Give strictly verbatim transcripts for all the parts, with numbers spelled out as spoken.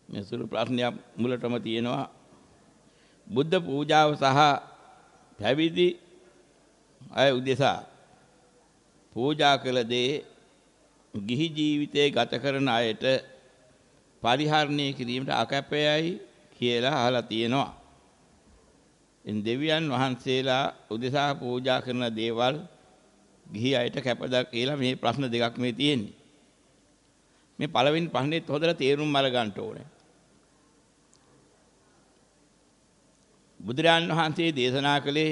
මේ සුළු ප්‍රශ්නයක් මුලටම තියෙනවා. බුද්ධ පූජාව සහ පැවිදි අය උදෙසා පූජා කළ දේ ගිහි ජීවිතයේ ගත කරන අයට පරිහරණය කිරීමට අකැපයයි කියලා අහලා තියෙනවා. එන් දෙවියන් වහන්සේලා උදෙසා පූජා කරන දේවල් ගිහි අයට කැපද කියලා මේ ප්‍රශ්න දෙකක් මේ තියෙන්නේ. මේ පළවෙනි ප්‍රශ්නේත් හොදලා තේරුම් අරගන්න ඕනේ. බුදුරජාණන් වහන්සේ දේශනා කළේ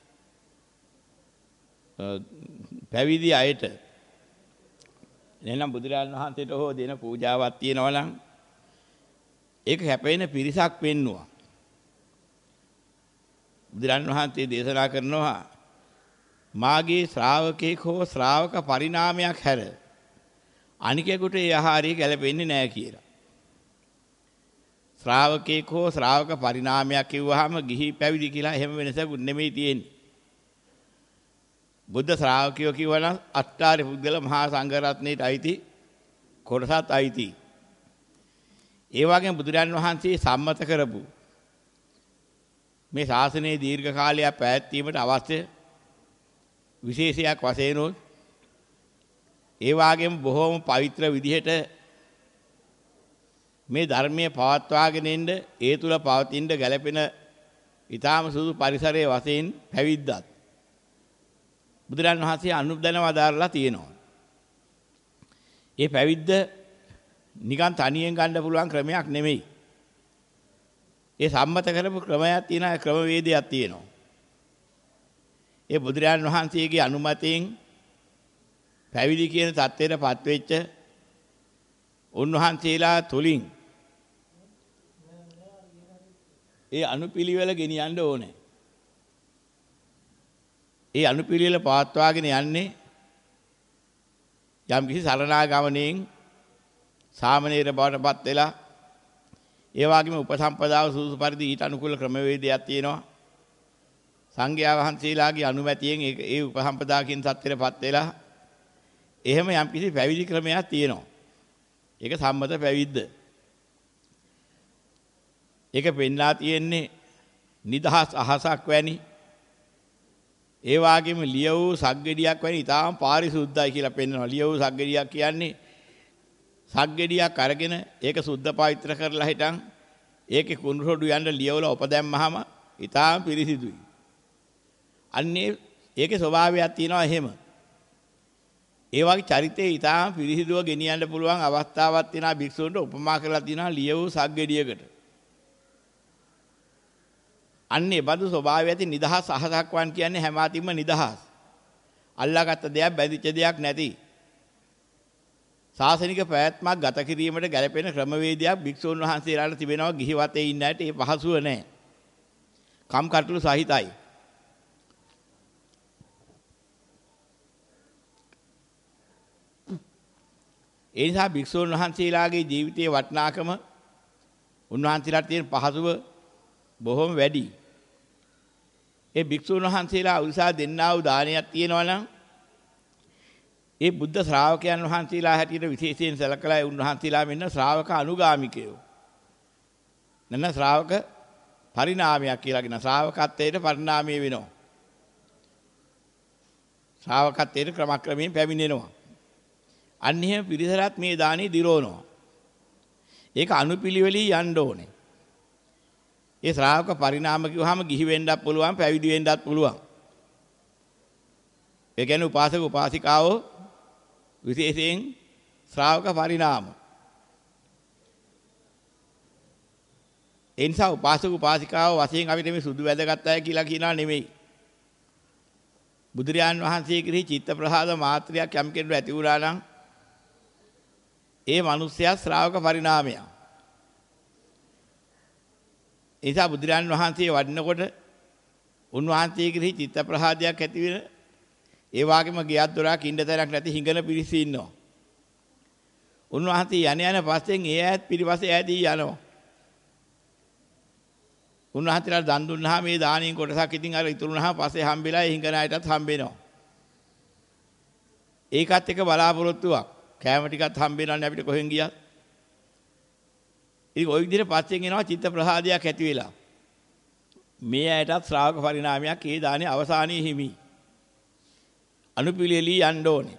පැවිදි අයට එනම් බුදුරජාණන් වහන්සේට හෝ දෙන පූජාවක් තියෙනවා නම් ඒක හැපෙන පිරිසක් පෙන්නවා. බුදුරජාණන් වහන්සේ දේශනා කරනවා මාගේ ශ්‍රාවකෙක් හෝ ශ්‍රාවක පරිණාමයක් හැර අනිකෙකුට ඒ ආහාරය ගැලපෙන්නේ නැහැ කියලා. ශ්‍රාවකෙක් හෝ ශ්‍රාවක පරිණාමයක් කිව්වහම ගිහි පැවිදි කියලා එහෙම වෙනසක් නෙමෙයි තියෙන්නේ. බුද්ධ ශ්‍රාවකයෝ කිව්වනම් අට්ඨාරි පුද්ගල මහා සංඝ රත්නයට අයිති කොටසත් අයිති. ඒ වගේම බුදුරජාන් වහන්සේ සම්මත කරපු මේ ශාසනයේ දීර්ඝ කාලයක් පැවැත්වීමට අවශ්‍ය විශේෂයක් වශයෙන් උත් ඒ වගේම බොහෝම පවිත්‍ර විදිහට මේ ධර්මයේ පවත්වාගෙන ඉන්න ඒ තුල පවතින ගැළපෙන ඊටාම සුදු පරිසරයේ වශයෙන් පැවිද්දත් බුදුරන් වහන්සේ අනුබදන වදාරලා තියෙනවා. ඒ පැවිද්ද නිකන් තනියෙන් ගන්න පුළුවන් ක්‍රමයක් නෙමෙයි. ඒ සම්මත කරපු ක්‍රමයක් තියෙනවා, ක්‍රමවේදයක් තියෙනවා. ඒ බුදුරන් වහන්සේගේ අනුමතයෙන් පැවිදි කියන தත්ත්වයටපත් වෙච්ච උන්වහන්සේලා තුලින් ඒ අනුපිළිවෙල ගෙනියන්න ඕනේ. ඒ අනුපිළිවෙල පවත්වාගෙන යන්නේ යම් කිසි සරණාගමණයෙන් සාමණේර බවටපත් වෙලා ඒ වගේම උපසම්පදාව සූසු පරිදි ඊට අනුකූල ක්‍රමවේදයක් තියෙනවා. සංඝයා වහන්සේලාගේ අනුමැතියෙන් ඒ උපසම්පදාකින් සත්‍යයටපත් වෙලා එහෙම යම් කිසි පැවිදි ක්‍රමයක් තියෙනවා. ඒක සම්මත පැවිද්ද. ඒක පෙන්ලා තියෙන්නේ නිදහස් අහසක් වැනි ඒ වගේම ලිය වූ සග්ගෙඩියක් වැනි ඊටාම් පාරිශුද්ධයි කියලා පෙන්වනවා. ලිය වූ සග්ගෙඩියක් කියන්නේ සග්ගෙඩියක් අරගෙන ඒක සුද්ධ පවිත්‍ර කරලා හිටන් ඒකේ කුණුරොඩු යන්න ලියවල උපදැම්මහම ඊටාම් පිරිසිදුයි. අන්නේ ඒකේ ස්වභාවයක් තියෙනවා එහෙම. ඒ වගේ චරිතේ ඊටාම් පිරිසිදුව ගෙනියන්න පුළුවන් අවස්ථාවක් තියෙනවා භික්ෂුන්ට උපමා කරලා තියෙනවා ලිය වූ සග්ගෙඩියකට. අන්නේ බඳු ස්වභාවය ඇති නිදහස් අහසක් වන් කියන්නේ හැම අතින්ම නිදහස්. අල්ලාගත්ත දෙයක් බැඳිච්ච දෙයක් නැති. ශාසනික ප්‍රයත්නක් ගත කිරීමට ගැළපෙන ක්‍රමවේදයක් භික්ෂුන් වහන්සේලාට තිබෙනවා. ගිහි වතේ ඉන්න ඇයට ඒ පහසුව නැහැ. කම් කටළු සහිතයි. ඒ නිසා භික්ෂුන් වහන්සේලාගේ ජීවිතයේ වටිනාකම උන්වහන්සේලාට තියෙන පහසුව බොහොම වැඩි. ඒ භික්ෂුන් වහන්සේලා උල්සා දෙන්නා වූ දානයක් තියෙනවා නම් ඒ බුද්ධ ශ්‍රාවකයන් වහන්සේලා හැටියට විශේෂයෙන් සැලකලා ඒ උන්වහන්සේලා මෙන්න ශ්‍රාවක අනුගාමිකයෝ. නැත්නම් ශ්‍රාවක පරිණාමයක් කියලා කියන ශ්‍රාවකත්වයට පරිණාමය වෙනවා. ශ්‍රාවකත්වයට ක්‍රමක්‍රමයෙන් පැමිණෙනවා. අන්‍යම පිරිසරත් මේ දානි දිරවනවා. ඒක අනුපිළිවෙලී යන්න ඕනේ. ඒ ශ්‍රාවක පරිණාම කිව්වහම ගිහි වෙන්නත් පුළුවන්, පැවිදි වෙන්නත් පුළුවන්. ඒ කියන්නේ උපාසක උපාසිකාවෝ විශේෂයෙන් ශ්‍රාවක පරිණාම. ඒ නිසා උපාසක උපාසිකාවෝ වශයෙන් අපිට මේ සුදු වැදගත් අය කියලා කියනවා නෙමෙයි. බුදුරජාන් වහන්සේ කෙරෙහි චිත්ත ප්‍රසාද මාත්‍රයක් යම් කෙනෙකුට ඇති වුණා නම් ඒ මිනිස්යා ශ්‍රාවක පරිණාමයක්. ඒ නිසා බුදුරජාන් වහන්සේ වඩනකොට උන්වහන්සේ කෙරෙහි චිත්ත ප්‍රසාදයක් ඇති වෙන ඒ වගේම ගියක් දොරක් ඉන්නතරක් නැති හිඟන පිරිස ඉන්නවා. උන්වහන්සේ යන යන පස්සෙන් ඒ ඈත් පිරිපස්සේ ඈදී යනවා. උන්වහන්සේලා දන් දුන්නාම මේ දානින් කොටසක් ඉතින් අර ඉතුරුනහම පස්සේ හම්බෙලා ඒ හිඟන අයටත් හම්බෙනවා. ඒකත් එක බලාපොරොත්තුවක්. කෑම ටිකත් හම්බෙනවානේ අපිට කොහෙන් ගියත්. ඉතින් ওই විදිහට පස්සෙන් එනවා චිත්ත ප්‍රසාදයක් ඇති වෙලා. මේ ඇයටත් ශ්‍රාවක පරිණාමයක් ඒ දානේ අවසානයේ හිමි. අනුපිළිවෙලී යන්න ඕනේ.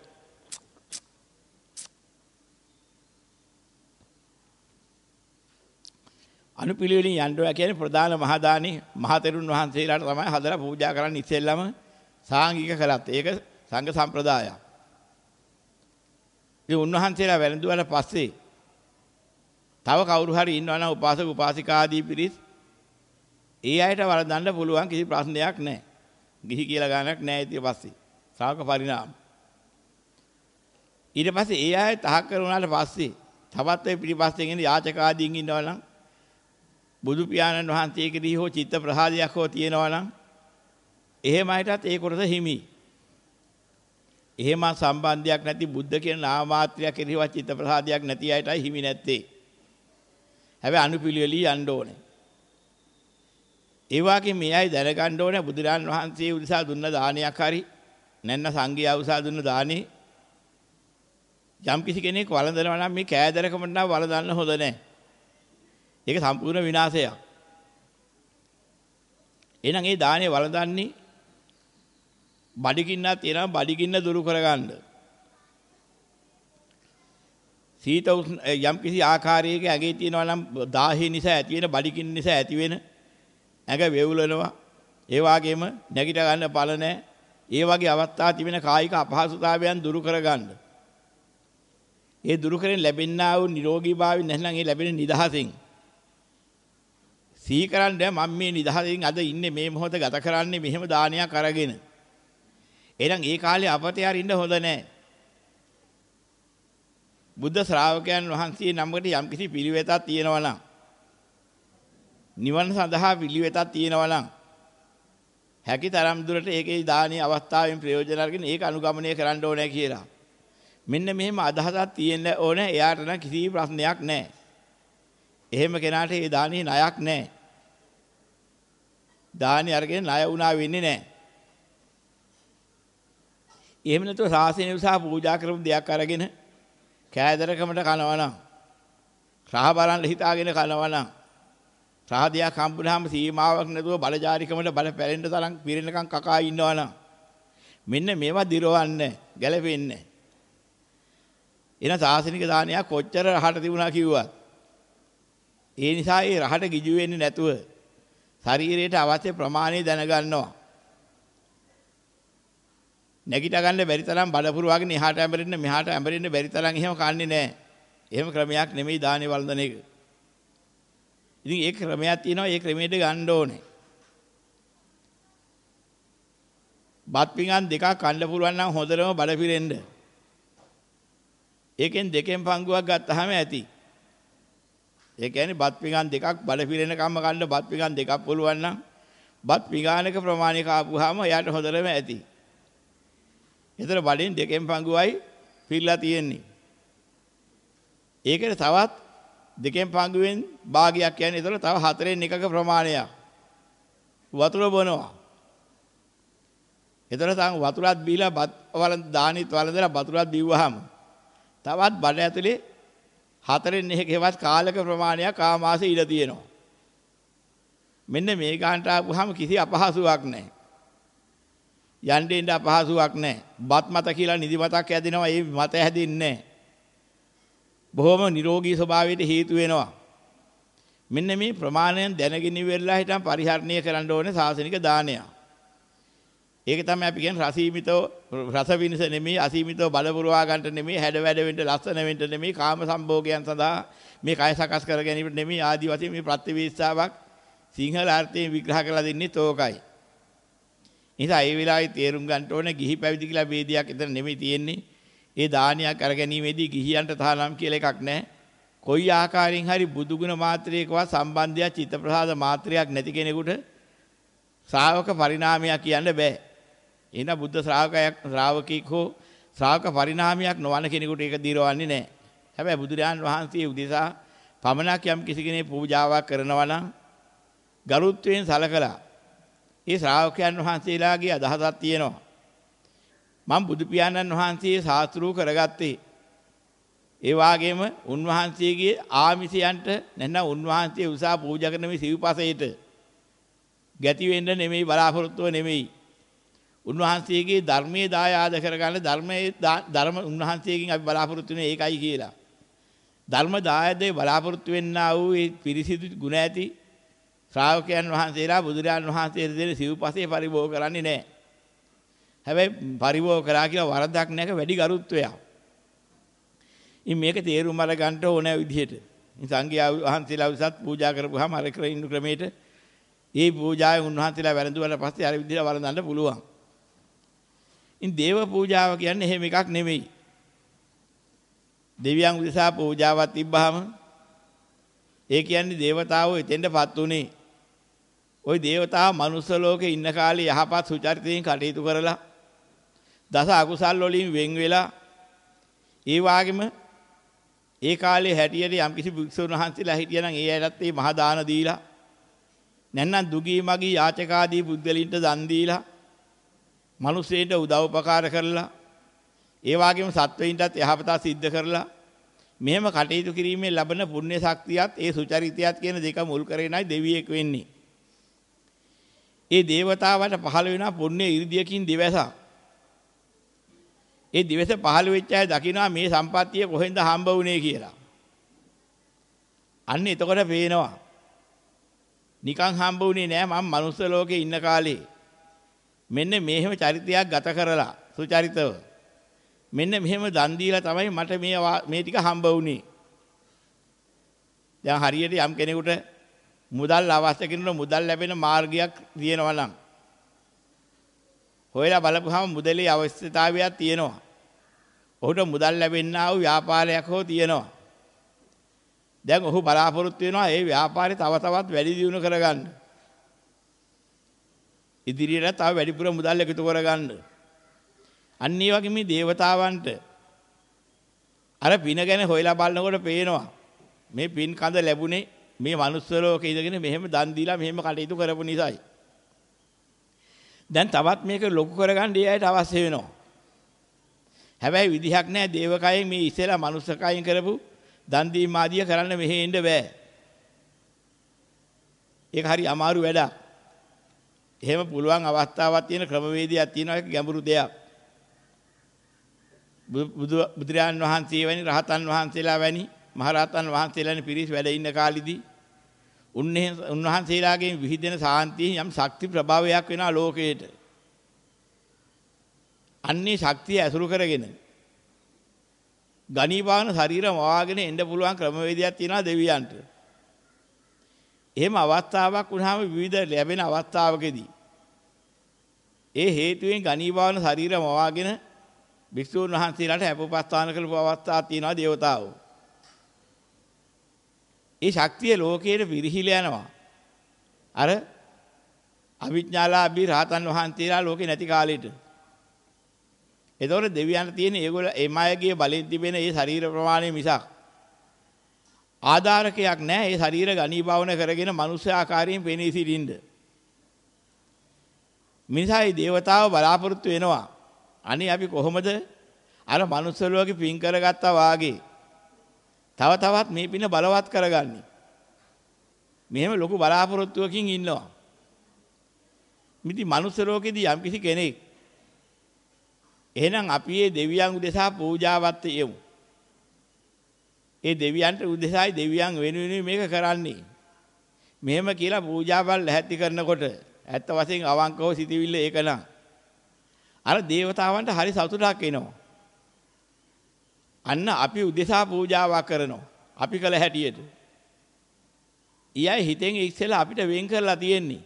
අනුපිළිවෙලින් යන්න ඕන කියන්නේ ප්‍රධාන මහා දානේ මහතෙරුන් වහන්සේලාට තමයි හදලා පූජා කරන්න ඉස්සෙල්ලම සාංගික කළත්. ඒක සංඝ සම්ප්‍රදායක්. ඉතින් උන්වහන්සේලා වැළඳුවාට පස්සේ තව කවුරු හරි ඉන්නවා නම් උපාසක උපාසිකා ආදී පිරිස් ඒ අයට වළඳන්න පුළුවන් කිසි ප්‍රශ්නයක් නැහැ. ගිහි කියලා ගානක් නැහැ ඊට පස්සේ. ශ්‍රාවක පරිණාම. ඊට පස්සේ ඒ අය තහක් කරුණාට පස්සේ තවත් ඒ පිටිපස්සෙන් ඉන්න යාචක ආදීන් ඉන්නවා නම් බුදු පියාණන් වහන්සේ කෙරෙහි හෝ චිත්ත ප්‍රසාදයක් හෝ තියෙනවා නම් එහෙම අයටත් ඒ කොටස හිමි. එහෙම සම්බන්ධයක් නැති බුද්ධ කියන නාම මාත්‍රයක් කෙරෙහිවත් චිත්ත ප්‍රසාදයක් නැති අයටයි හිමි නැත්තේ. හැබැයි අනුපිළිවෙලී යන්න ඕනේ. ඒ වගේ මේ අය දැනගන්න ඕනේ බුදුරන් වහන්සේ උදෙසා දුන්න දානයක් හරි නැත්නම් සංඝයා උදෙසා දුන්න දානේ යම් කිසි කෙනෙක් වළඳනවා නම් මේ කෑදරකමට නම් වළඳන්න හොඳ නැහැ. ඒක සම්පූර්ණ විනාශයක්. එහෙනම් ඒ දානේ වළඳන්නේ බඩගින්නක් තියෙනවා බඩගින්න දුරු කරගන්න. සීත යම් කිසි ආකාරයක ඇගේ තියෙනවා නම් දාහේ නිසා ඇති වෙන බඩගින්න නිසා ඇති වෙන ඇඟ වේවුලනවා. ඒ වගේම නැගිට ගන්න බල නැහැ. ඒ වගේ අවස්ථා තිබෙන කායික අපහසුතාවයන් දුරු කරගන්න. ඒ දුරු කරෙන් ලැබෙනා වූ නිරෝගීභාවය නැත්නම් ඒ ලැබෙන නිදහසෙන් සිහි කරන්නේ මම මේ නිදහසෙන් අද ඉන්නේ මේ මොහොත ගත කරන්නේ මෙහෙම දානයක් අරගෙන. එහෙනම් ඒ කාලේ අපතේ හරින්න හොඳ නැහැ. බුද්ධ ශ්‍රාවකයන් වහන්සේ නමකට යම්කිසි පිළිවෙතක් තියෙනවා නම් නිවන සඳහා පිළිවෙතක් තියෙනවා නම් හැකි තරම් දුරට ඒකේ දානීය අවස්ථාවෙන් ප්‍රයෝජන අරගෙන ඒක අනුගමනය කරන්න ඕනේ කියලා. මෙන්න මෙහෙම අදහසක් තියෙන්න ඕනේ. එයාට නම් කිසි ප්‍රශ්නයක් නැහැ. එහෙම කෙනාට ඒ දානීය ණයක් නැහැ. දානි අරගෙන ණය වුණා වෙන්නේ නැහැ. එහෙම නැතුව ශාසනය උසා පූජා කරපු දෙයක් අරගෙන කෑදරකමට කනවා නම් රහ බලන්න හිතාගෙන කනවා නම් රාහදියක් හම්බුනහම සීමාවක් නැතුව බලජාරිකමට බල පැලෙන්න තරම් පිරෙනකම් කකා ඉන්නවා නම් මෙන්න මේවා දිරවන්නේ ගැලපෙන්නේ. එන සාසනික දානයක් කොච්චර රහට තිබුණා කිව්වත් ඒ නිසා ඒ රහට ගිජු වෙන්නේ නැතුව ශරීරයට අවශ්‍ය ප්‍රමාණය දැනගන්නවා. නැගිට ගන්න බැරි තරම් බඩ පුරවාගෙන එහාට ඇඹරෙන්න මෙහාට ඇඹරෙන්න බැරි තරම් එහෙම කන්නේ නැහැ. එහෙම ක්‍රමයක් නෙමෙයි දානේ වළඳන එක. ඉතින් ඒ ක්‍රමයක් තියෙනවා. ඒ ක්‍රමයට ගන්න ඕනේ. බත් පිඟන් දෙකක් කන්න පුළුවන් නම් හොඳටම බඩ පිරෙන්න. ඒකෙන් දෙකෙන් පංගුවක් ගත්තාම ඇති. ඒ කියන්නේ බත් පිඟන් දෙකක් බඩ පිරෙන කම්ම කන්න බත් පිඟන් දෙකක් පුළුවන් නම් බත් පිඟානක ප්‍රමාණය කාපුවාම එයාට හොඳටම ඇති. ඒතර බඩෙන් දෙකෙන් පංගුවයි පිරලා තියෙන්නේ. ඒකට තවත් දෙකෙන් පංගුවෙන් භාගයක් කියන්නේ ඒතර තව හතරෙන් එකක ප්‍රමාණයක් වතුර බොනවා. ඒතර තම වතුරත් බීලා බත් වල දානිත් වලදලා වතුරත් බිව්වහම තවත් බඩ ඇතුලේ හතරෙන් එකකවත් කාලක ප්‍රමාණයක් ආමාශය ඉඳ තියෙනවා. මෙන්න මේ ගානට ආපුවාම කිසි අපහසුාවක් නැහැ. යන්නේ ඉඳ අපහසුාවක් නැහැ. බත් මත කියලා නිදිමතක් හැදෙනවා. ඒ මත හැදෙන්නේ නැහැ. බොහොම නිරෝගී ස්වභාවයට හේතු වෙනවා. මෙන්න මේ ප්‍රමාණයෙන් දැනගෙන ඉවරලා හිටන් පරිහරණය කරන්න ඕනේ සාසනික දානය. ඒක තමයි අපි කියන්නේ රසීමිතව රස විනිස නෙමෙයි අසීමිතව බල පුරවා ගන්නට නෙමෙයි හැඩ වැඩ වෙන්න ලස්සන වෙන්න නෙමෙයි කාම සම්භෝගයන් සඳහා මේ කය සකස් කර ගැනීමට නෙමෙයි ආදි වශයෙන් මේ ප්‍රතිවිස්තාවක් සිංහල අර්ථයෙන් විග්‍රහ කරලා දෙන්නේ තෝකයි. නිසා ඒ වෙලාවේ තේරුම් ගන්න ඕනේ ගිහි පැවිදි කියලා ભેදයක් එතන නෙමෙයි තියෙන්නේ. ඒ දානයක් අරගැනීමේදී ගිහියන්ට තහනම් කියලා එකක් නැහැ. කොයි ආකාරයෙන් හරි බුදුගුණ මාත්‍රයකවත් සම්බන්ධයක් චිත්ත ප්‍රසාද මාත්‍රයක් නැති කෙනෙකුට ශ්‍රාවක පරිණාමයක් කියන්න බෑ. එහෙනම් බුද්ධ ශ්‍රාවකයක් ශ්‍රාවකෙක් හෝ ශ්‍රාවක පරිණාමයක් නොවන කෙනෙකුට ඒක දිරවන්නේ නැහැ. හැබැයි බුදුරජාන් වහන්සේ උදෙසා පමණක් යම් කිසි කෙනෙක් පූජාවක් කරනවා නම් ගරුත්වයෙන් සලකලා ඒ ශ්‍රාවකයන් වහන්සේලාගේ අදහසක් තියෙනවා. මම බුදු පියාණන් වහන්සේ ශාස්ත්‍රූ කරගත්තේ ඒ වාගේම උන්වහන්සේගේ ආමිෂයන්ට නැත්නම් උන්වහන්සේ උසා පූජා කරන මේ සිව්පසයට ගැති වෙන්න නෙමෙයි බලාපොරොත්තුව නෙමෙයි. උන්වහන්සේගේ ධර්මයේ දායාද කරගන්න ධර්මයේ ධර්ම උන්වහන්සේගෙන් අපි බලාපොරොත්තු වෙන්නේ ඒකයි කියලා. ධර්ම දායාදේ බලාපොරොත්තු වෙන්නා වූ ඒ පිරිසිදු ගුණ ඇති ශ්‍රාවකයන් වහන්සේලා බුදුරජාණන් වහන්සේට දෙන සිව්පසේ පරිභෝග කරන්නේ නැහැ. හැබැයි පරිභෝග කරා කියලා වරදක් නැක වැඩි ගරුත්වයක්. ඉතින් මේක තේරුම් අරගන්න ඕන විදිහට. ඉතින් සංඝයා වහන්සේලා උසත් පූජා කරපුවාම අර ක්‍රින්න ක්‍රමයට ඒ පූජාවේ උන්වහන්සේලා වැළඳුවාට පස්සේ අර විදිහට වළඳන්න පුළුවන්. ඉතින් දේව පූජාව කියන්නේ එහෙම එකක් නෙමෙයි. දෙවියන් උදෙසා පූජාවක් තිබ්බහම ඒ කියන්නේ දේවතාවෝ එතෙන්ටපත් උනේ. ওই දේවතාව මනුස්ස ලෝකේ ඉන්න කාලේ යහපත් සුචරිතයෙන් කටයුතු කරලා දස අකුසල් වලින් වෙන් වෙලා ඒ වාගෙම ඒ කාලේ හැටියට යම්කිසි භික්ෂුන් වහන්සේලා හිටියනම් ඒ අයටත් මේ මහා දාන දීලා නැත්නම් දුගී මගී යාචකාදී බුද්ධලින්ට දන් දීලා මිනිස්සෙන්ට උදව් උපකාර කරලා ඒ වාගෙම සත්වයින්ටත් යහපත සිද්ධ කරලා මෙහෙම කටයුතු කිරීමෙන් ලැබෙන පුණ්‍ය ශක්තියත් ඒ සුචරිතයත් කියන දෙක මුල් කරගෙනයි දෙවියෙක් වෙන්නේ. ඒ දේවතාවට පහළ වෙනා පුණ්‍ය 이르දියකින් දිවස. ඒ දිවස පහළ වෙච්ච අය දකිනවා මේ සම්පත්තිය කොහෙන්ද හම්බ වුනේ කියලා. අන්න එතකොට පේනවා. නිකන් හම්බ වුනේ නෑ මම මනුස්ස ලෝකේ ඉන්න කාලේ. මෙන්න මේහෙම චරිතයක් ගත කරලා සුචරිතව. මෙන්න මෙහෙම දන් දීලා තමයි මට මේ මේ ටික හම්බ වුනේ. දැන් හරියට යම් කෙනෙකුට මුදල් අවශ්‍ය කෙනෙකුට මුදල් ලැබෙන මාර්ගයක් තියෙනවා නම් හොයලා බලපුවහම මුදලේ අවශ්‍යතාවයක් තියෙනවා. ඔහුට මුදල් ලැබෙන්නා වූ ව්‍යාපාරයක් හෝ තියෙනවා. දැන් ඔහු බලාපොරොත්තු වෙනවා ඒ ව්‍යාපාරේ තව තවත් වැඩි දියුණු කරගන්න. ඉදිරියට තව වැඩිපුර මුදල් එකතු කරගන්න. අන්න ඒ වගේ මේ දේවතාවන්ට අර පින ගැන හොයලා බලනකොට පේනවා මේ පින් කඳ ලැබුණේ මේ මනුස්ස ලෝකේ ඉඳගෙන මෙහෙම දන් දීලා මෙහෙම කටයුතු කරපු නිසායි. දැන් තවත් මේක ලොකු කරගන්න ඒ අයට අවශ්‍ය වෙනවා. හැබැයි විදිහක් නැහැ දේවකයෙන් මේ ඉස්සෙල්ලා මනුස්ස කයෙන් කරපු දන් දීම ආදිය කරන්න මෙහෙ එන්න බෑ. ඒක හරි අමාරු වැඩක්. එහෙම පුළුවන් අවස්ථාවක් තියෙන ක්‍රමවේදයක් තියෙනවා ඒක ගැඹුරු දෙයක්. බුදු බුදුරජාන් වහන්සේ වැනි රහතන් වහන්සේලා වැනි මහරහතන් වහන්සේලානි පිරිස් වැඩ ඉන්න කාලෙදී උන්නේ උන්වහන්සේලාගෙන් විහිදෙන සාන්තිය යම් ශක්ති ප්‍රභාවයක් වෙනවා ලෝකයට. අන්නේ ශක්තිය ඇසුරු කරගෙන ගණීපාන ශරීර මවාගෙන එන්න පුළුවන් ක්‍රමවේදයක් තියෙනවා දෙවියන්ට. එහෙම අවස්ථාවක් වුණාම විවිධ ලැබෙන අවස්ථාවකදී ඒ හේතුවෙන් ගණීපාන ශරීර මවාගෙන භික්ෂුන් වහන්සේලාට අපෝපස්ථාන කරපු අවස්ථාවක් තියෙනවා දේවතාවෝ. ඒ ශක්තිය ලෝකයේ පිරිහිලා යනවා. අර අවිඥාලාභී රහතන් වහන්සේලා ලෝකේ නැති කාලෙට. ඒතකොට දෙවියන්ට තියෙන ඒගොල්ල එමායගේ බලෙන් තිබෙන ඒ ශරීර ප්‍රමාණය මිසක් ආධාරකයක් නැහැ. ඒ ශරීර ගණීභාවන කරගෙන මනුෂ්‍ය ආකාරයෙන් පෙනී සිටින්න. මිනිසායි දේවතාව බලාපොරොත්තු වෙනවා. අනේ අපි කොහොමද අර මනුස්ස ලෝකෙ පින් කරගත්තා වාගේ තව තවත් මේ පින බලවත් කරගන්නේ. මෙහෙම ලොකු බලාපොරොත්තුවකින් ඉන්නවා. මිදි මනුස්ස ලෝකෙදී යම් කිසි කෙනෙක් එහෙනම් අපි මේ දෙවියන් උදෙසා පූජාවත් යමු. ඒ දෙවියන්ට උදෙසායි දෙවියන් වෙනුවෙන් මේක කරන්නේ. මෙහෙම කියලා පූජාවල් ලැහැත්ති කරනකොට ඇත්ත වශයෙන් අවංකව සිටිවිල්ල ඒක නා. අර දේවතාවන්ට හරි සතුටක් එනවා. අන්න අපි උදෙසා පූජාවක් කරනවා. අපි කළ හැටියට. ඊයයි හිතෙන් ඉස්සෙල්ලා අපිට වෙන් කරලා තියෙන්නේ.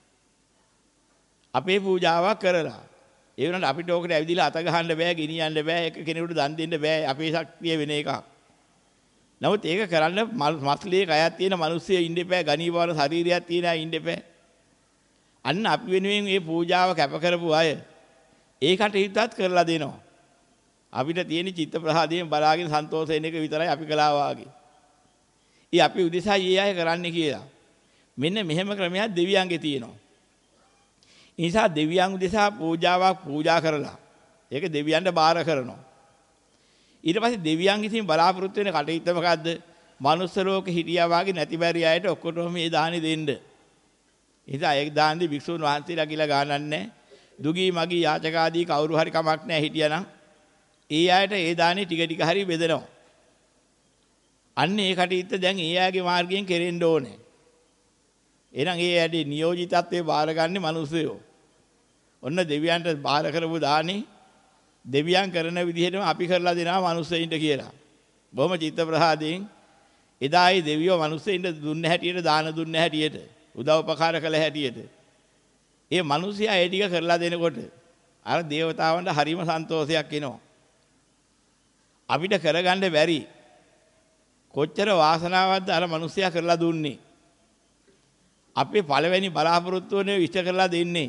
අපේ පූජාවක් කරලා. ඒ වුණාට අපිට ඕකට ඇවිදලා අත ගහන්න බෑ, ගෙනියන්න බෑ, එක කෙනෙකුට දන් දෙන්න බෑ. අපේ ශක්තිය වෙන එකක්. නමුත් ඒක කරන්න මස්ලියේ කයක් තියෙන මිනිස්සුયો ඉන්න එපා, ගණීවවන ශරීරයක් තියෙන අය ඉන්න එපා. අන්න අපි වෙනුවෙන් මේ පූජාව කැප කරපු අය ඒකට හිතත් කරලා දෙනවා. අපිට තියෙන චිත්ත ප්‍රසාදයෙන් බලාගෙන සන්තෝෂ වෙන එක විතරයි අපි කළා වාගේ. ඊ අපි උදෙසා ඊය අය කරන්නේ කියලා. මෙන්න මෙහෙම ක්‍රමයක් දෙවියන්ගේ තියෙනවා. ඒ නිසා දෙවියන් උදෙසා පූජාවක් පූජා කරලා ඒක දෙවියන්ට බාර කරනවා. ඊට පස්සේ දෙවියන් විසින් බලාපොරොත්තු වෙන කටයුත්ත මොකද්ද? මනුස්ස ලෝකෙ හිටියා වාගේ නැති බැරි අයට ඔක්කොටම මේ දානි දෙන්න. ඉතින් ඒ දාන්නේ වික්ෂුන් වහන්සේලා කියලා ගානක් නැහැ. දුගී මගී යාචක ආදී කවුරු හරි කමක් නැහැ හිටියානම් ඒ අයට ඒ දානේ ටික ටික හරි බෙදනවා. අන්න ඒ කටයුත්ත දැන් ඒ අයගේ මාර්ගයෙන් කෙරෙන්න ඕනේ. එහෙනම් ඒ ඇදී නියෝජිතත්වයේ බාරගන්නේ මිනිස්සුයෝ. ඔන්න දෙවියන්ට බාර කරපු දානේ දෙවියන් කරන විදිහටම අපි කරලා දෙනවා මිනිස්සෙයින්ට කියලා. බොහොම චිත්ත ප්‍රසාදයෙන් එදායි දෙවියෝ මිනිස්සෙයින්ට දුන්න හැටියට දාන දුන්න හැටියට උදව් උපකාර කළ හැටියට ඒ මිනිස්සයා ඒ ටික කරලා දෙනකොට අර දේවතාවන්ට හරිම සන්තෝෂයක් එනවා. අපිට කරගන්න බැරි කොච්චර වාසනාවක්ද අර මිනිස්සයා කරලා දුන්නේ. අපේ පළවෙනි බලාපොරොත්තු වෙන්නේ විශ්ත කරලා දෙන්නේ.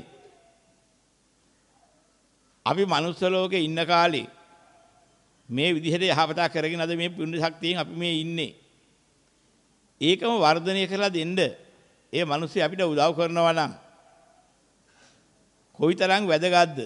අපි මනුස්ස ලෝකේ ඉන්න කාලේ මේ විදිහට යහපතක් කරගෙන අද මේ පුණ්‍ය ශක්තියෙන් අපි මේ ඉන්නේ. ඒකම වර්ධනය කරලා දෙන්න ඒ මිනිස්සු අපිට උදව් කරනවා නම් කොයිතරම් වැදගත්ද?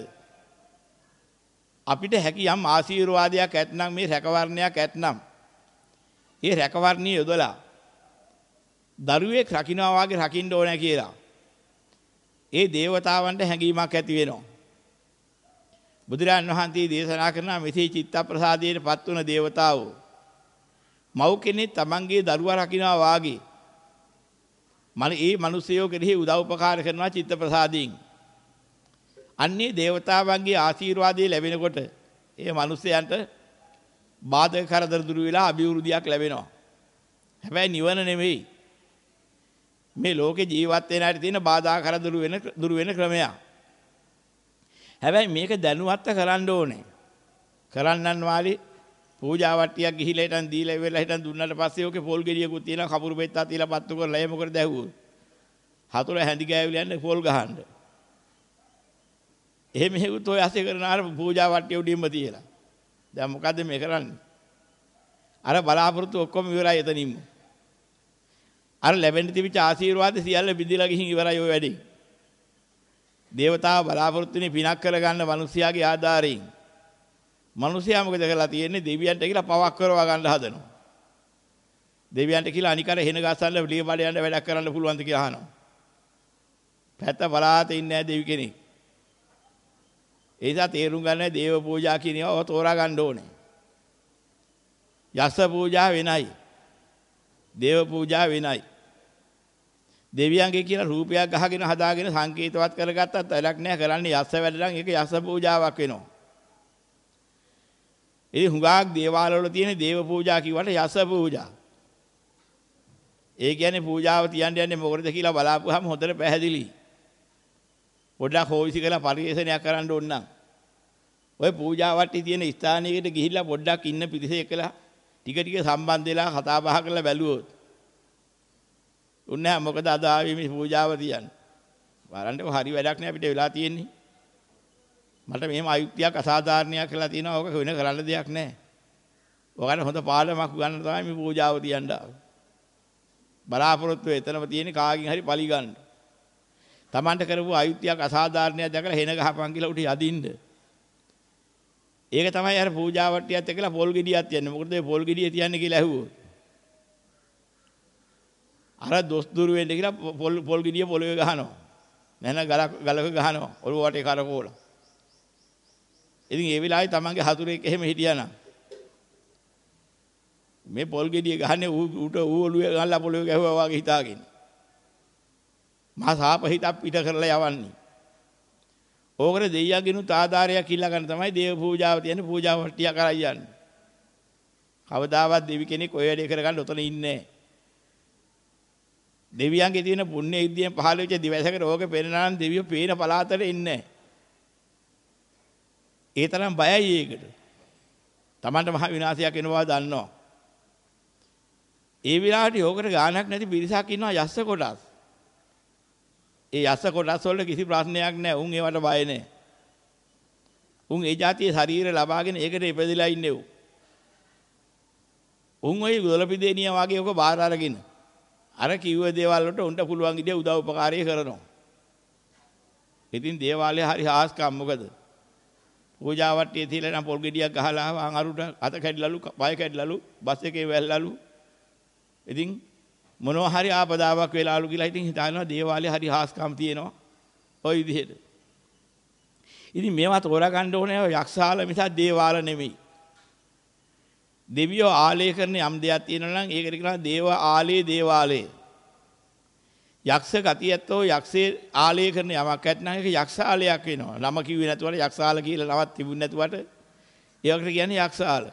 අපිට හැකි යම් ආශිර්වාදයක් ඇතනම් මේ රැකවරණයක් ඇතනම් ඒ රැකවරණිය යොදලා දරුවෙක් රකින්නවා වගේ රකින්න ඕනේ කියලා ඒ දේවතාවන්ට හැඟීමක් ඇති වෙනවා. බුදුරජාණන් වහන්සේ දේශනා කරන මෙසේ චිත්ත ප්‍රසාදයටපත් වුණ දේවතාවෝ මව් කෙනෙක් තමන්ගේ දරුවා රකින්නවා වාගේ මන ඒ මිනිසයෝ කෙරෙහි උදව් උපකාර කරනවා චිත්ත ප්‍රසාදයෙන්. අන්නේ දේවතාවන්ගේ ආශිර්වාදය ලැබෙනකොට ඒ මිනිසයන්ට බාධක කරදර දුරු වෙලා අභිවෘද්ධියක් ලැබෙනවා. හැබැයි නිවන නෙමෙයි. මේ ලෝකේ ජීවත් වෙන අයට තියෙන බාධා කරදර වෙන දුරු වෙන ක්‍රමයක්. හැබැයි මේක දැනුවත්ව කරන්න ඕනේ. කරන්නන් වාලේ පූජා වට්ටියක් ගිහිලා හිටන් දීලා ඉවරලා හිටන් දුන්නාට පස්සේ ඕකේ පොල් ගෙඩියකුත් තියෙනවා කපුරු පෙත්තා තියලා පත්තු කරලා ඒ මොකද දැහුවොත්. හතුර හැඳි ගෑවිලා යන්නේ පොල් ගහන්න. එහෙම හේවුත් ඔය ඇසේ කරන අර පූජා වට්ටිය උඩින්ම තියලා. දැන් මොකද්ද මේ කරන්නේ? අර බලාපොරොත්තු ඔක්කොම ඉවරයි එතනින්ම. අර ලැබෙන්න තිබිච්ච ආශිර්වාද සියල්ල බිඳිලා ගිහින් ඉවරයි ඔය වැඩේ. දේවතාව බලාපොරොත්තුනේ පිනක් කරගන්න මිනිස්යාගේ ආධාරයෙන්. මිනිසයා මොකද කරලා තියෙන්නේ? දෙවියන්ට කියලා පවක් කරවා ගන්න හදනවා. දෙවියන්ට කියලා අනිකර හෙන ගස්සන්න ලිය බඩ යන්න වැඩක් කරන්න පුළුවන්ද කියලා අහනවා. පැත්ත බලාතේ ඉන්නේ නැහැ දෙවි කෙනෙක්. ඒ නිසා තේරුම් ගන්න දේව පූජා කියන ඒවා තෝරා ගන්න ඕනේ. යස පූජා වෙනයි. දේව පූජා වෙනයි. දෙවියන්ගේ කියලා රූපයක් ගහගෙන හදාගෙන සංකේතවත් කරගත්තත් වැඩක් නැහැ. කරන්නේ යස වැඩ නම් ඒක යස පූජාවක් වෙනවා. ඒ හුඟක් දේවාල වල තියෙන දේව පූජා කිව්වට යස පූජා. ඒ කියන්නේ පූජාව තියන්න යන්නේ මොකටද කියලා බලාපුවාම හොඳට පැහැදිලි. පොඩ්ඩක් හොයිසි කරලා පරිශීලනයක් කරන්න ඕන නම් ඔය පූජා වට්ටි තියෙන ස්ථානයකට ගිහිල්ලා පොඩ්ඩක් ඉන්න පිරිස එක්කලා ටික ටික සම්බන්ධ වෙලා කතා බහ කරලා බැලුවොත් උන්නේ මොකද අද ආවේ මේ පූජාව තියන්නේ. වරන්ට හරි වැඩක් නෑ අපිට වෙලා තියෙන්නේ. මට මෙහෙම අයුක්තියක් අසාධාරණයක් කියලා තියෙනවා. ඕක වෙන කරන්න දෙයක් නෑ. ඔයාලට හොඳ පාඩමක් ගන්න තමයි මේ පූජාව තියන්න ආවේ. බලාපොරොත්තු එතනම තියෙන කාගෙන් හරි පලි ගන්න. Tamanට කරපු අයුක්තියක් අසාධාරණයක් දැකලා හෙන ගහපන් කියලා උට යදින්න. ඒක තමයි අර පූජා වට්ටියත් එක්කලා පොල් ගෙඩියක් තියන්නේ. මොකද මේ පොල් ගෙඩිය තියන්නේ කියලා ඇහුවොත්. අර දොස් දුරු වෙන්න කියලා පොල් පොල් ගෙඩිය පොළවේ ගහනවා. නැන ගලක ගලක ගහනවා. ඔළුව වටේ කරකෝලා. ඉතින් ඒ වෙලාවේ තමන්ගේ හතුරෙක් එහෙම හිටියානම් මේ පොල් ගෙඩිය ගහන්නේ ඌට ඌ ඔළුවේ ගල්ලා පොළවේ ගැහුවා වගේ හිතාගෙන. මහා සාප හිතක් පිට කරලා යවන්නේ. ඕකර දෙයියන්ගෙනුත් ආධාරයක් ඉල්ලා ගන්න තමයි දේව පූජාව තියෙන පූජා වට්ටිය කරා යන්නේ. කවදාවත් දෙවි කෙනෙක් ඔය වැඩේ කරගන්න උතන ඉන්නේ නැහැ. දෙවියන්ගේ තියෙන පුණ්‍ය ඉද්ධියෙන් පහළ වෙච්ච දිවසකට ඕකේ පේනවා නම් දෙවියෝ පේන පළාතට ඉන්නේ නැහැ. ඒ තරම් බයයි ඒකට. Tamanට මහ විනාශයක් එනවා දන්නවා. ඒ විලාට යෝගකට ගානක් නැති පිරිසක් ඉන්නවා යස්ස කොටස්. ඒ යස්ස කොටස් වල කිසි ප්‍රශ්නයක් නැහැ. උන් ඒවට බය නැහැ. උන් ඒ જાතියේ ශරීර ලබාගෙන ඒකට ඉපදෙලා ඉන්නේ උන්. උන් ওই ගොලපිදේනිය වගේ ඔක බාර අරගෙන අර කිව්ව දේවල් වලට උන්ට පුළුවන් ඉතින් උදව් උපකාරය කරනවා. ඉතින් දේවාලය හරි හාස්කම් මොකද? පූජා වට්ටියේ තියලා නම් පොල් ගෙඩියක් ගහලා ආවන් අරුට අත කැඩිලාලු පය කැඩිලාලු බස් එකේ වැල්ලාලු. ඉතින් මොනවා හරි ආපදාවක් වෙලාලු කියලා ඉතින් හිතනවා දේවාලේ හරි හාස්කම් තියෙනවා. ওই විදිහට. ඉතින් මේවා තෝරා ගන්න ඕනේ යක්ෂාල මිසක් දේවාල නෙමෙයි. දෙවියෝ ආලය කරන යම් දෙයක් තියෙනවා නම් ඒකට කියනවා දේව ආලේ දේවාලය. යක්ෂ ගතියත්ෝ යක්ෂේ ආලය කරන යමක් නැත්නම් ඒක යක්ෂාලයක් වෙනවා. නම කිව්වේ නැතුවට යක්ෂාල කියලා නමක් තිබුණ නැතුවට ඒකට කියන්නේ යක්ෂාල.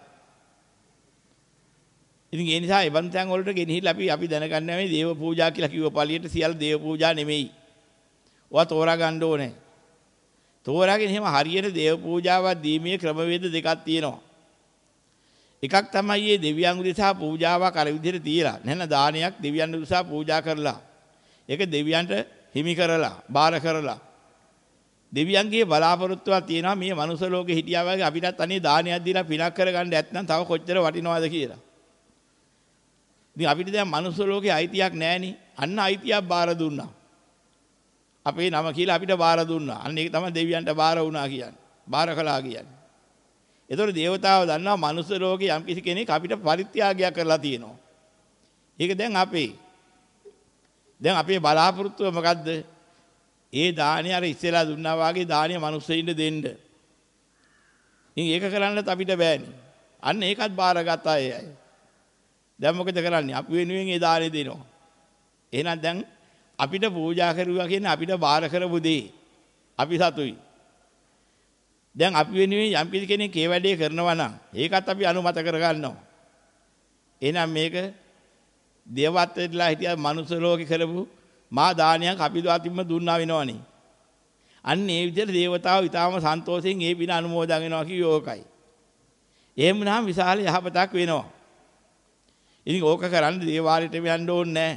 ඉතින් ඒ නිසා ඒ බන්තයන් වලට ගෙනහිලා අපි අපි දැනගන්න මේ දේව පූජා කියලා කිව්ව පළියට සියල්ල දේව පූජා නෙමෙයි. ඔවා තෝරා ගන්න ඕනේ. තෝරාගෙන එහෙම හරියට දේව පූජාවක් දීමේ ක්‍රමවේද දෙකක් තියෙනවා. එකක් තමයි මේ දෙවියන් උදෙසා පූජාවක් අර විදිහට තියලා නැත්නම් දානයක් දෙවියන් උදෙසා පූජා කරලා ඒක දෙවියන්ට හිමි කරලා බාර කරලා දෙවියන්ගේ බලාපොරොත්තුවක් තියෙනවා මේ මනුස්ස ලෝකේ හිටියා වගේ අපිටත් අනේ දානයක් දීලා පිනක් කරගන්න නැත්නම් තව කොච්චර වටිනවද කියලා. ඉතින් අපිට දැන් මනුස්ස ලෝකේ අයිතියක් නැහෙනි. අන්න අයිතියක් බාර දුන්නා. අපේ නම කියලා අපිට බාර දුන්නා. අන්න ඒක තමයි දෙවියන්ට බාර වුණා කියන්නේ. බාර කළා කියන්නේ. ඒතකොට දේවතාවෝ දන්නවා මනුස්ස ලෝකේ යම් කිසි කෙනෙක් අපිට පරිත්‍යාගයක් කරලා තියෙනවා. ඒක දැන් අපේ. දැන් අපේ බලාපොරොත්තුව මොකද්ද? ඒ දාණය අර ඉස්සෙලා දුන්නා වාගේ දාණය මනුස්සයින්ට දෙන්න. ඉතින් ඒක කරන්නත් අපිට බෑනේ. අන්න ඒකත් බාරගත්තා ඒ අය. දැන් මොකද කරන්නේ? අපි වෙනුවෙන් ඒ දාණය දෙනවා. එහෙනම් දැන් අපිට පූජා කරුවා කියන්නේ අපිට බාර කරපු දේ. අපි සතුයි. දැන් අපි වෙනුවෙන් යම් කිසි කෙනෙක් ඒ වැඩේ කරනවා නම් ඒකත් අපි අනුමත කරගන්නවා. එහෙනම් මේක දේවවත් වෙලා හිටිය මනුස්ස ලෝකේ කරපු මා දානයක් අපි දාතිම්ම දුන්නා වෙනවනේ. අන්න ඒ විදිහට දේවතාවෝ ඊටාම සන්තෝෂයෙන් ඒ පින අනුමෝදන් වෙනවා කිව්වේ ඕකයි. එහෙම නම් විශාල යහපතක් වෙනවා. ඉතින් ඕක කරන්න දේවාලෙට යන්න ඕනේ නැහැ.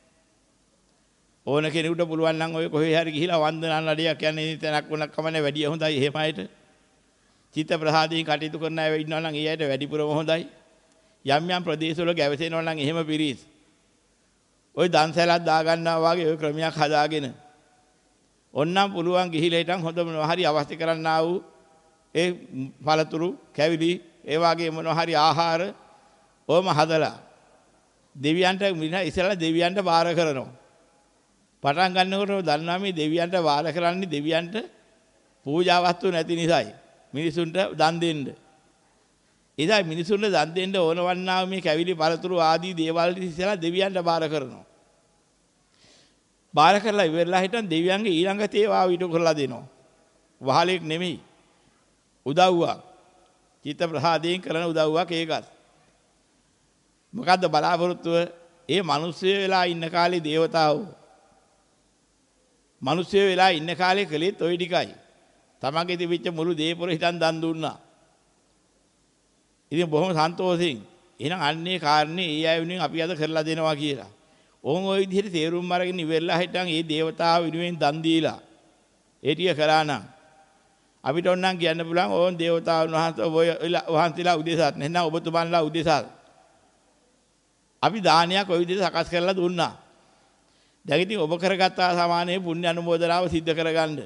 ඕන කෙනෙකුට පුළුවන් නම් ඔය කොහේ හරි ගිහිලා වන්දනා නඩයක් යන්නේ තැනක් වුණක් කමන්නේ වැඩි හොඳයි එහෙම අයට. චිත්ත ප්‍රසාදයෙන් කටයුතු කරන අය ඉන්නවා නම් ඒ අයට වැඩිපුරම හොඳයි. යම් යම් ප්‍රදේශවල ගැවසෙනවා නම් එහෙම පිරිස්. ඔය දන්සැලක් දා ගන්නවා වගේ ඔය ක්‍රමයක් හදාගෙන ඔන්නම් පුළුවන් ගිහිලා හිටන් හොඳ මොනවා හරි අවශ්‍ය කරන්නා වූ ඒ පළතුරු කැවිලි ඒ වගේ මොනවා හරි ආහාර ඕම හදලා දෙවියන්ට මින ඉස්සෙල්ලා දෙවියන්ට බාර කරනවා. පටන් ගන්නකොට දන්නවා මේ දෙවියන්ට වාර කරන්නේ දෙවියන්ට පූජා වස්තු නැති නිසායි. මිනිසුන්ට දන් දෙන්න. එදා මිනිසුන්ට දන් දෙන්න ඕන වන්නා මේ කැවිලි පළතුරු ආදී දේවල් ඉස්සලා දෙවියන්ට බාර කරනවා. බාර කරලා ඉවරලා හිටන් දෙවියන්ගේ ඊළඟ තේවාව ඊට කරලා දෙනවා. වහලෙක් නෙමෙයි. උදව්වක්. චිත්ත ප්‍රසාදයෙන් කරන උදව්වක් ඒකත්. මොකද්ද බලාපොරොත්තුව? ඒ මිනිස්සු වෙලා ඉන්න කාලේ දේවතාවෝ මිනිස්සු වෙලා ඉන්න කාලේ කළේත් ওই ටිකයි. තමන්ගේ තිබිච්ච මුළු දේපොළ හිටන් දන් දුන්නා. ඉතින් බොහොම සන්තෝෂෙන් එහෙනම් අන්නේ කාරණේ ඒ අය වෙනුවෙන් අපි අද කරලා දෙනවා කියලා. ඕන් ওই විදිහට තේරුම් අරගෙන ඉවරලා හිටන් ඒ දේවතාව වෙනුවෙන් දන් දීලා ඒ ටික කරා නම් අපිට ඕනනම් කියන්න පුළුවන් ඕන් දේවතාවුන් වහන්සේ ඔය වහන්සේලා උදෙසත් නැත්නම් ඔබතුමන්ලා උදෙසත් අපි දානයක් ওই විදිහට සකස් කරලා දුන්නා. දැන් ඉතින් ඔබ කරගත්තා සමානයේ පුණ්‍ය අනුමෝදනාව සිද්ධ කරගන්න.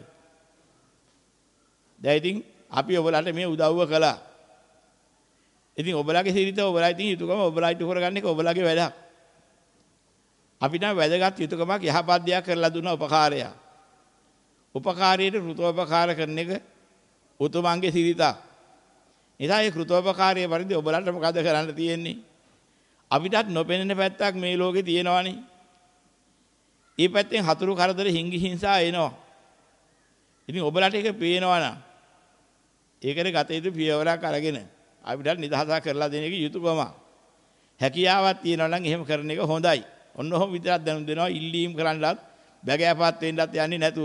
දැන් ඉතින් අපි ඔබලට මේ උදව්ව කළා. ඉතින් ඔබලාගේ සිරිත ඔබලා ඉතින් යුතුයකම ඔබලා ඉටු කරගන්න එක ඔබලාගේ වැඩක්. අපිට වැදගත් යුතුයකමක් යහපත් දෙයක් කරලා දුන්න උපකාරයක්. උපකාරයට කෘතෝපකාර කරන එක උතුමන්ගේ සිරිත. එදා ඒ කෘතෝපකාරයේ පරිදි ඔබලට මොකද කරන්න තියෙන්නේ? අපිටත් නොපෙනෙන පැත්තක් මේ ලෝකේ තියෙනවානේ. ඒ පැත්තෙන් හතුරු කරදර හිංගි හිංසා එනවා. ඉතින් ඔබලට ඒක පේනවා නම් ඒකට ගත යුතු පියවරක් අරගෙන අපිට නිදහසක් කරලා දෙන එක යුතුයකම. හැකියාවක් තියෙනවා නම් එහෙම කරන එක හොඳයි. ඔන්න ඔහොම විතරක් දැනුම් දෙනවා ඉල්ලීම් කරන්නවත් බැගෑපත් වෙන්නත් යන්නේ නැතුව.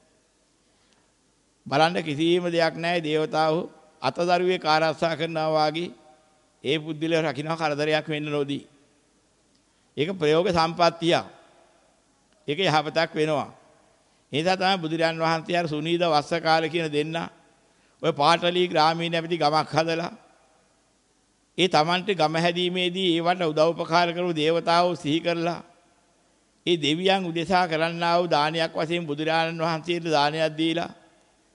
බලන්න කිසිම දෙයක් නැහැ දේවතාවෝ අතදරුවේ කාර්යස්සා කරනවා වාගේ ඒ බුද්ධිලේ රකින්න කරදරයක් වෙන්න නොදී. ඒක ප්‍රයෝග සම්පත්තිය. ඒක යහපතක් වෙනවා. ඒ නිසා තමයි බුදුරජාන් වහන්සේ අර සුනීද වස්ස කාලේ කියන දෙන්න ඔය පාටලී ග්‍රාමීණ නැමැති ගමක් හදලා ඒ Tamante ගම හැදීමේදී ඒවට උදව්පකාර කරපු දේවතාවෝ සිහි කරලා ඒ දෙවියන් උදෙසා කරන්නා වූ දානයක් වශයෙන් බුදුරජාණන් වහන්සේට දානයක් දීලා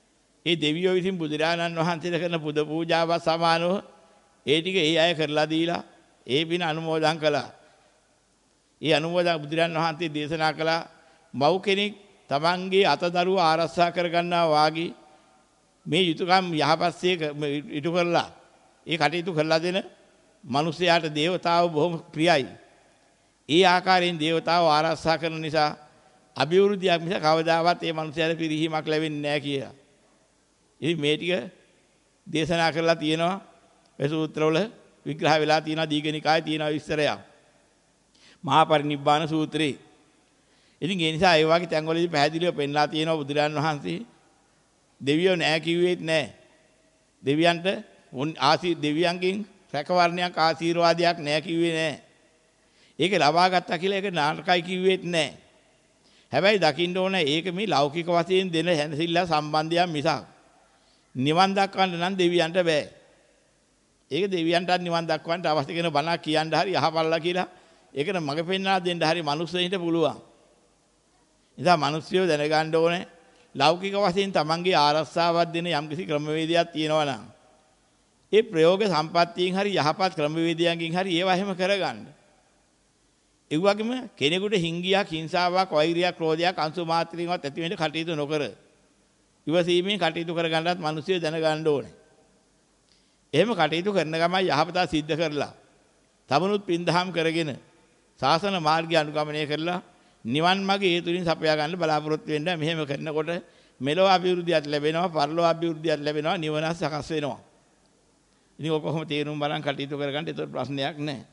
ඒ දෙවියෝ විසින් බුදුරජාණන් වහන්සේට කරන පුද පූජාවත් සමානව ඒ ටික ඒ අය කරලා දීලා ඒ පින අනුමෝදන් කළා. ඒ අනුමෝදන් බුදුරජාණන් වහන්සේ දේශනා කළා මව් කෙනෙක් තමන්ගේ අතදරුව ආරක්ෂා කරගන්නවා වාගේ මේ යුතුයකම් යහපත්සේ ඉටු කරලා ඒ කටයුතු කරලා දෙන මිනිසයාට දේවතාවෝ බොහොම ප්‍රියයි. ඒ ආකාරයෙන් දේවතාවෝ ආරක්ෂා කරන නිසා අභිවෘද්ධියක් මිස කවදාවත් ඒ මිනිසයාට පිරිහීමක් ලැබෙන්නේ නැහැ කියලා. ඉතින් මේ ටික දේශනා කරලා තියෙනවා මේ සූත්‍රවල විග්‍රහ වෙලා තියෙනවා දීඝනිකායේ තියෙනවා විස්තරයක්. මහා පරිනිබ්බාන සූත්‍රේ. ඉතින් ඒ නිසා ඒ වගේ තැන්වලදී පැහැදිලිව පෙන්ලා තියෙනවා බුදුරජාණන් වහන්සේ දෙවියෝ නෑ කිව්වෙත් නෑ. දෙවියන්ට ආසී දෙවියන්ගෙන් රැකවරණයක් ආශිර්වාදයක් නෑ කිව්වේ නෑ. ඒක ලබා ගත්තා කියලා ඒක නාටකයි කිව්වෙත් නෑ. හැබැයි දකින්න ඕන ඒක මේ ලෞකික වශයෙන් දෙන හැනසිල්ල සම්බන්ධයක් මිසක් නිවන් දක්වන්න නම් දෙවියන්ට බෑ. ඒක දෙවියන්ට නිවන් දක්වන්න අවශ්‍ය කරන බණක් කියන්න හරි අහපල්ලා කියලා ඒකට මඟ පෙන්වා දෙන්න හරි මිනිස්සුන්ට පුළුවන්. ඉතින් මිනිස්සුયો දැනගන්න ඕනේ ලෞකික වශයෙන් තමන්ගේ ආරක්ෂාවක් දෙන යම්කිසි ක්‍රමවේදයක් තියෙනවා නම් ඒ ප්‍රයෝග සම්පත්තියෙන් හරි යහපත් ක්‍රමවේදයන්ගෙන් හරි ඒවා එහෙම කරගන්න. ඒ වගේම කෙනෙකුට හිංගියක්, හිංසාවක්, වෛරයක්, ක්‍රෝධයක් අංශු මාත්‍රයක්වත් ඇති වෙන්න කටයුතු නොකර ඉවසීමෙන් කටයුතු කරගන්නත් මිනිස්සුયો දැනගන්න ඕනේ. එහෙම කටයුතු කරන ගමන් යහපත සිද්ධ කරලා තමනුත් පින්දහම් කරගෙන ශාසන මාර්ගය අනුගමනය කරලා නිවන් මාර්ගය ඒ තුලින් සපයා ගන්න බලාපොරොත්තු වෙන්න. මෙහෙම කරනකොට මෙලොව අභිවෘද්ධියක් ලැබෙනවා, පරලොව අභිවෘද්ධියක් ලැබෙනවා, නිවන සකස් වෙනවා. ඉතින් ඔක කොහොම තේරුම් බලන් කටයුතු කරගන්න ඒතර ප්‍රශ්නයක් නැහැ.